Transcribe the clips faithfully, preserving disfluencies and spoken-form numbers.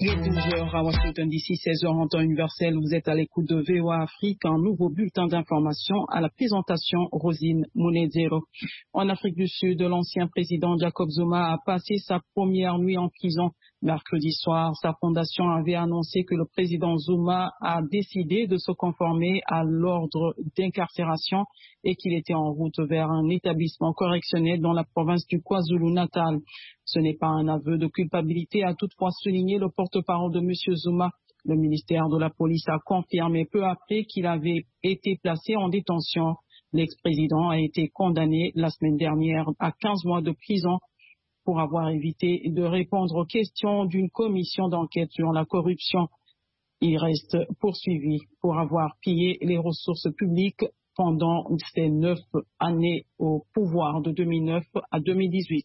Il est douze heures à Washington D C, seize heures en temps universel. Vous êtes à l'écoute de V O A Afrique, un nouveau bulletin d'information à la présentation Rosine Monedero. En Afrique du Sud, l'ancien président Jacob Zuma a passé sa première nuit en prison. Mercredi soir, sa fondation avait annoncé que le président Zuma a décidé de se conformer à l'ordre d'incarcération et qu'il était en route vers un établissement correctionnel dans la province du KwaZulu-Natal. Ce n'est pas un aveu de culpabilité, a toutefois souligné le porte-parole de M. Zuma. Le ministère de la Police a confirmé peu après qu'il avait été placé en détention. L'ex-président a été condamné la semaine dernière à quinze mois de prison pour avoir évité de répondre aux questions d'une commission d'enquête sur la corruption. Il reste poursuivi pour avoir pillé les ressources publiques pendant ses neuf années au pouvoir de deux mille neuf à deux mille dix-huit.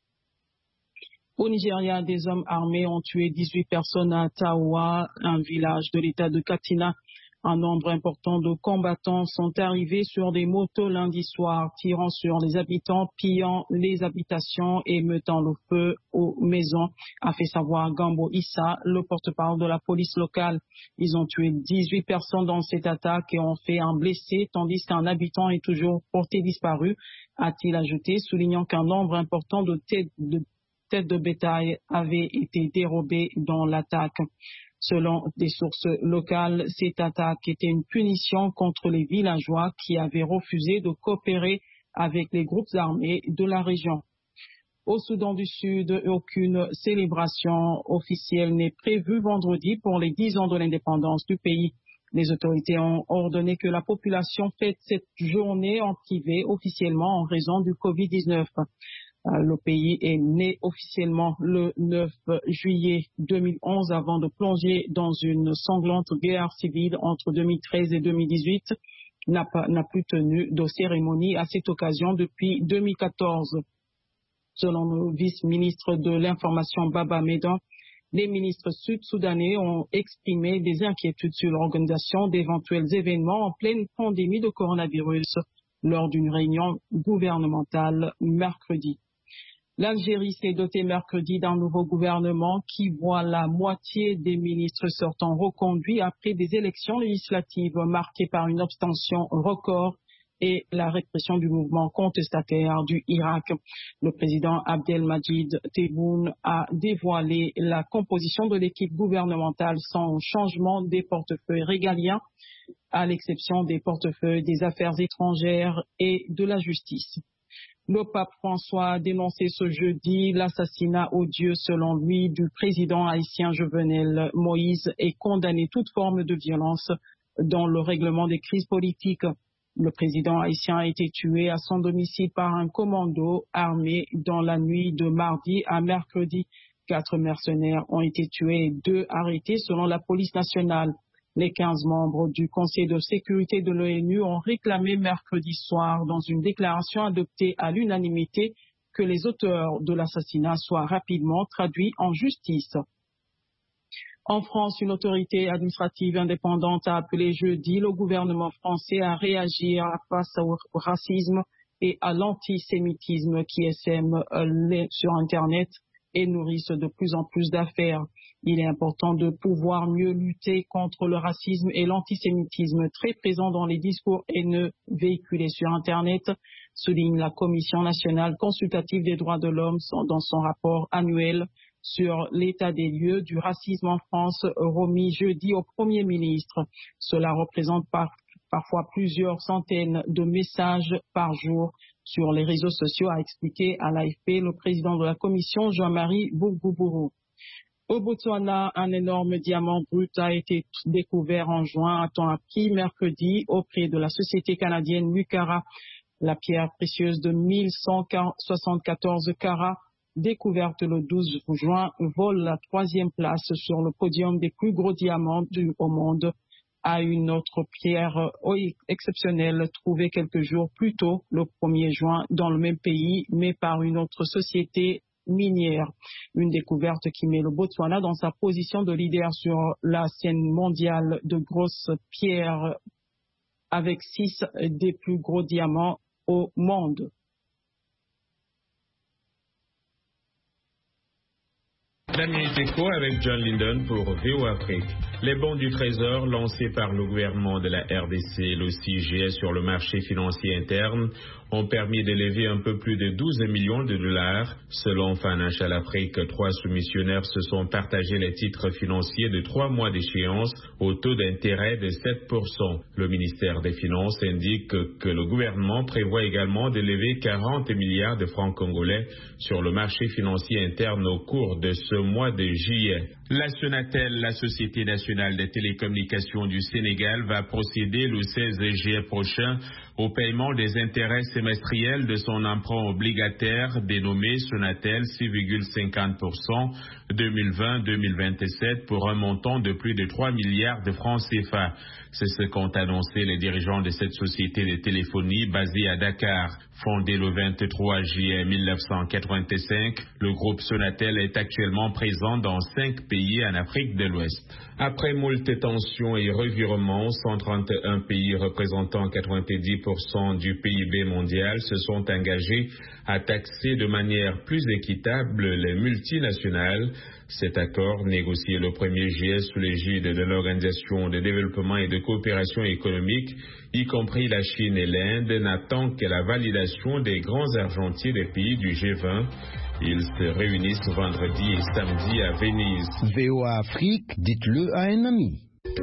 Au Nigeria, des hommes armés ont tué dix-huit personnes à Tawa, un village de l'état de Katsina. Un nombre important de combattants sont arrivés sur des motos lundi soir, tirant sur les habitants, pillant les habitations et mettant le feu aux maisons, a fait savoir Gambo Issa, le porte-parole de la police locale. Ils ont tué dix-huit personnes dans cette attaque et ont fait un blessé, tandis qu'un habitant est toujours porté disparu, a-t-il ajouté, soulignant qu'un nombre important de têtes de têtes de bétail avaient été dérobées dans l'attaque. Selon des sources locales, cette attaque était une punition contre les villageois qui avaient refusé de coopérer avec les groupes armés de la région. Au Soudan du Sud, aucune célébration officielle n'est prévue vendredi pour les dix ans de l'indépendance du pays. Les autorités ont ordonné que la population fête cette journée en privé officiellement en raison du covid dix-neuf. Le pays est né officiellement le neuf juillet deux mille onze avant de plonger dans une sanglante guerre civile entre deux mille treize et deux mille dix-huit. N'a pas, n'a plus tenu de cérémonie à cette occasion depuis deux mille quatorze. Selon le vice-ministre de l'Information Baba Medan, les ministres sud-soudanais ont exprimé des inquiétudes sur l'organisation d'éventuels événements en pleine pandémie de coronavirus lors d'une réunion gouvernementale mercredi. L'Algérie s'est dotée mercredi d'un nouveau gouvernement qui voit la moitié des ministres sortants reconduits après des élections législatives marquées par une abstention record et la répression du mouvement contestataire du Irak. Le président Abdelmadjid Tebboune a dévoilé la composition de l'équipe gouvernementale sans changement des portefeuilles régaliens, à l'exception des portefeuilles des affaires étrangères et de la justice. Le pape François a dénoncé ce jeudi l'assassinat odieux, selon lui, du président haïtien Jovenel Moïse et condamné toute forme de violence dans le règlement des crises politiques. Le président haïtien a été tué à son domicile par un commando armé dans la nuit de mardi à mercredi. Quatre mercenaires ont été tués et deux arrêtés selon la police nationale. Les quinze membres du Conseil de sécurité de l'ONU ont réclamé mercredi soir dans une déclaration adoptée à l'unanimité que les auteurs de l'assassinat soient rapidement traduits en justice. En France, une autorité administrative indépendante a appelé jeudi le gouvernement français à réagir face au racisme et à l'antisémitisme qui essaiment sur Internet et nourrissent de plus en plus d'affaires. Il est important de pouvoir mieux lutter contre le racisme et l'antisémitisme très présents dans les discours haineux véhiculés sur Internet, souligne la Commission nationale consultative des droits de l'homme dans son rapport annuel sur l'état des lieux du racisme en France remis jeudi au Premier ministre. Cela représente par, parfois plusieurs centaines de messages par jour sur les réseaux sociaux, a expliqué à l'A F P le président de la Commission, Jean-Marie Bougboubou. Au Botswana, un énorme diamant brut a été découvert en juin à temps appris mercredi auprès de la société canadienne Mucara. La pierre précieuse de mille cent soixante-quatorze carats, découverte le douze juin, vole la troisième place sur le podium des plus gros diamants du, au monde, à une autre pierre exceptionnelle trouvée quelques jours plus tôt, le premier juin, dans le même pays, mais par une autre société minière. Une découverte qui met le Botswana dans sa position de leader sur la scène mondiale de grosses pierres avec six des plus gros diamants au monde. La Minute Éco avec John Linden pour V O Afrique. Les bons du Trésor lancés par le gouvernement de la R D C et le C I G S sur le marché financier interne ont permis d'élever un peu plus de douze millions de dollars. Selon Financial Afrique, trois soumissionnaires se sont partagés les titres financiers de trois mois d'échéance au taux d'intérêt de sept pour cent. Le ministère des Finances indique que, que le gouvernement prévoit également d'élever quarante milliards de francs congolais sur le marché financier interne au cours de ce mois de juillet. La Sonatel, la Société nationale des télécommunications du Sénégal, va procéder le seize juillet prochain au paiement des intérêts semestriels de son emprunt obligataire dénommé Sonatel six virgule cinquante pour cent deux mille vingt deux mille vingt-sept pour un montant de plus de trois milliards de francs C F A. C'est ce qu'ont annoncé les dirigeants de cette société de téléphonie basée à Dakar. Fondé le vingt-trois juillet mille neuf cent quatre-vingt-cinq, le groupe Sonatel est actuellement présent dans cinq pays en Afrique de l'Ouest. Après moult tensions et revirements, cent trente et un pays représentant quatre-vingt-dix pour cent du P I B mondial se sont engagés à taxer de manière plus équitable les multinationales. Cet accord, négocié le premier juillet sous l'égide de l'Organisation de développement et de coopération économique, y compris la Chine et l'Inde, n'attend que la validation des grands argentiers des pays du G vingt. Ils se réunissent vendredi et samedi à Venise. V O A Afrique, dites-le à un ami.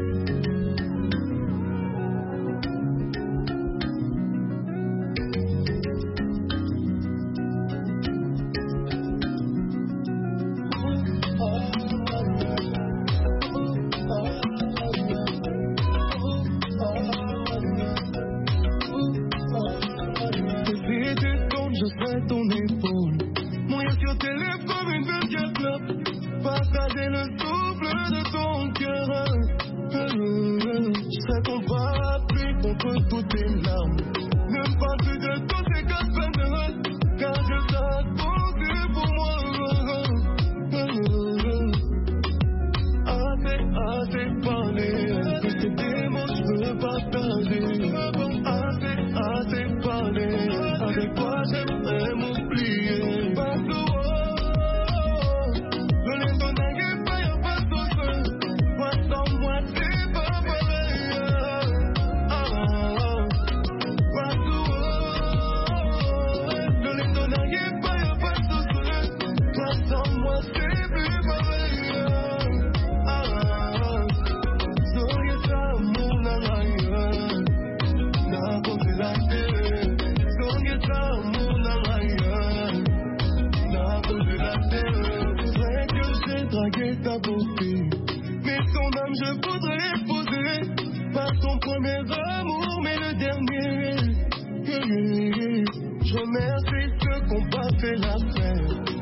Mais ton âme je voudrais poser, pas ton premier amour mais le dernier. Je remercie ceux qui n'ont pas fait la fête.